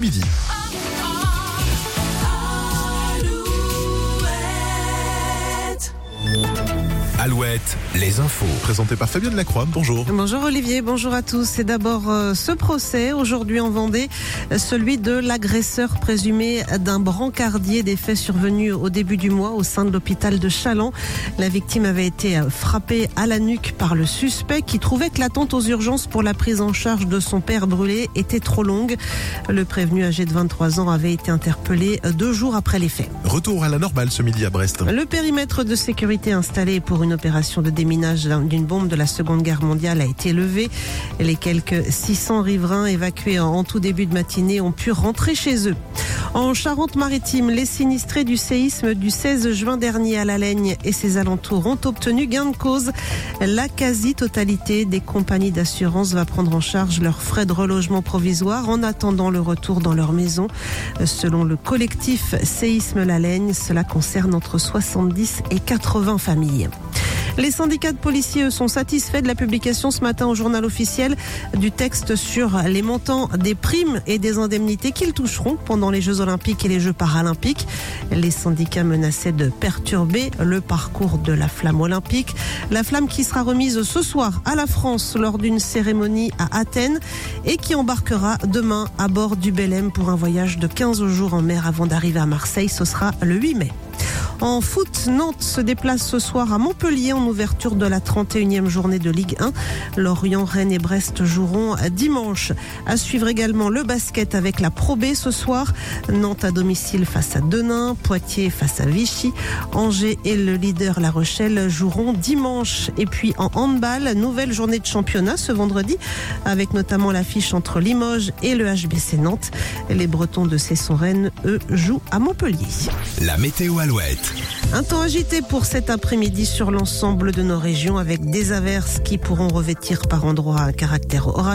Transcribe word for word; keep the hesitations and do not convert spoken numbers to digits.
midi. Alouette, les infos. Présenté par Fabienne Lacroix. Bonjour. Bonjour Olivier, bonjour à tous. C'est d'abord euh, ce procès aujourd'hui en Vendée, celui de l'agresseur présumé d'un brancardier, des faits survenus au début du mois au sein de l'hôpital de Challans. La victime avait été frappée à la nuque par le suspect qui trouvait que l'attente aux urgences pour la prise en charge de son père brûlé était trop longue. Le prévenu âgé de vingt-trois ans avait été interpellé deux jours après les faits. Retour à la normale ce midi à Brest. Le périmètre de sécurité installé pour une opération de déminage d'une bombe de la Seconde Guerre mondiale a été levé. Les quelques six cents riverains évacués en tout début de matinée ont pu rentrer chez eux. En Charente-Maritime, les sinistrés du séisme du seize juin dernier à La Laigne et ses alentours ont obtenu gain de cause. La quasi-totalité des compagnies d'assurance va prendre en charge leurs frais de relogement provisoire en attendant le retour dans leur maison. Selon le collectif Séisme La Laigne, cela concerne entre soixante-dix et quatre-vingts familles. Les syndicats de policiers eux, sont satisfaits de la publication ce matin au journal officiel du texte sur les montants des primes et des indemnités qu'ils toucheront pendant les Jeux Olympiques et les Jeux Paralympiques. Les syndicats menaçaient de perturber le parcours de la flamme olympique. La flamme qui sera remise ce soir à la France lors d'une cérémonie à Athènes et qui embarquera demain à bord du Belém pour un voyage de quinze jours en mer avant d'arriver à Marseille. Ce sera le huit mai. En foot, Nantes se déplace ce soir à Montpellier en ouverture de la trente et unième journée de Ligue un. Lorient, Rennes et Brest joueront dimanche. À suivre également le basket avec la Pro B ce soir. Nantes à domicile face à Denain, Poitiers face à Vichy. Angers et le leader La Rochelle joueront dimanche. Et puis en handball, nouvelle journée de championnat ce vendredi avec notamment l'affiche entre Limoges et le H B C Nantes. Les Bretons de Cesson-Rennes, eux, jouent à Montpellier. La météo Alouette. Un temps agité pour cet après-midi sur l'ensemble de nos régions avec des averses qui pourront revêtir par endroits un caractère orageux.